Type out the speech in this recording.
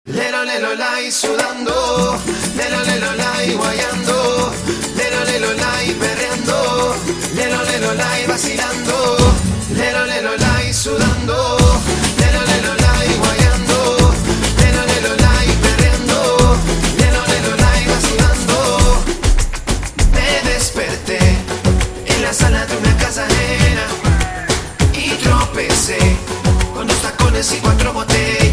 Lelo, lelo, lai, sudando. Lelo, lai, guayando. Lelo, lai, perreando. Lelo, lai, vacilando. Lelo, lai, sudando. Lelo, lai, guayando. Lelo, lai, perreando. Lelo, lai, vacilando. Me desperté en la sala de una casa ajena y tropecé con 2 tacones y 4 botellas.